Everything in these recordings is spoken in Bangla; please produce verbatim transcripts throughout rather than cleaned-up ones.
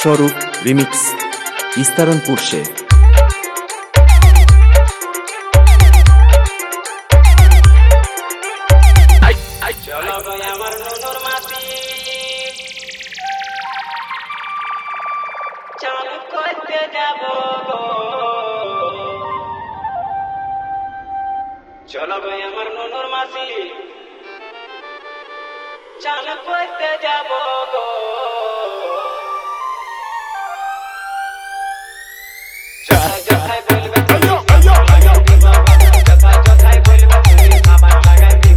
স্বরূপ রিমিক্স ইস্তারনপুর সে চলো ভাই আমার নুনুর মাটি চালু করতে যাব চলো ভাই আমার নুনুর মাটি চালু করতে যাব যথায় যথায় বলবে যথায় যথায় বলবে তুমি খাবার লাগাই দিব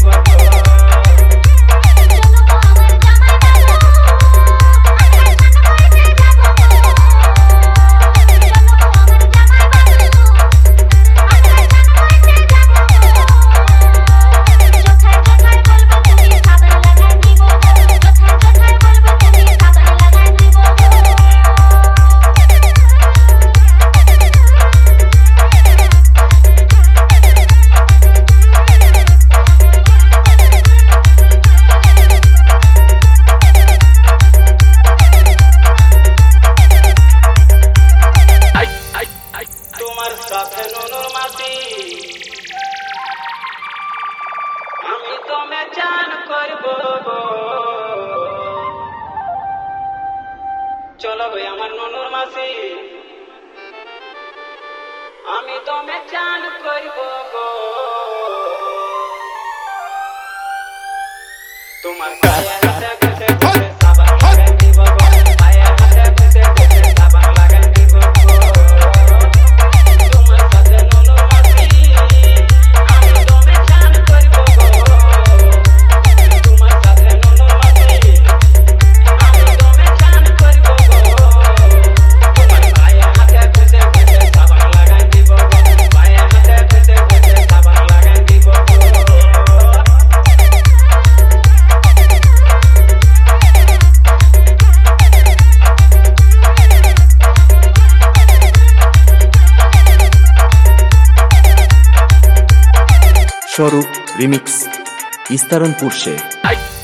তোমার সাথে নুনুর মাটি আমি তোমে চান করব চলো ভাই আমার নুনুর মাসি আমি তোমে চান করব তোমার গায়ে হাতে ঘষে ঘষে সাবান লাগাই দিব গায়ে হাতে ঘষে ঘষে সাবান লাগাই দিব স্বরূপ রিমিক্স ইস্তারনপুর সে